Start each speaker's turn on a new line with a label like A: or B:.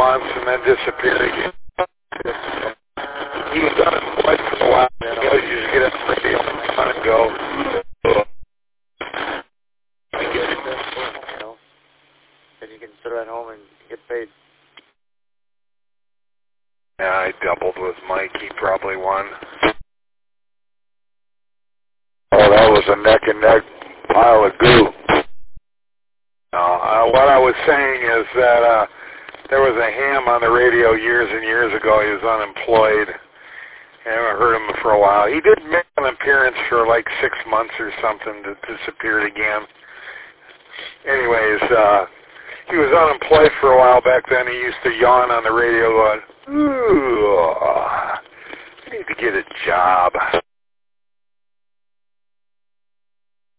A: months and then disappeared again. He was unemployed for a while. You know, you just get up for a deal and go.
B: You know, and you can sit at home and get paid.
A: Yeah, I doubled with Mike. He probably won. Oh, that was a neck-and-neck pile of goo. What I was saying is that there was a ham on the radio years and years ago. He was unemployed. I haven't heard him for a while. He did make an appearance for like 6 months or something that disappeared again. Anyways, he was unemployed for a while back then. He used to yawn on the radio going, ooh, I need to get a job.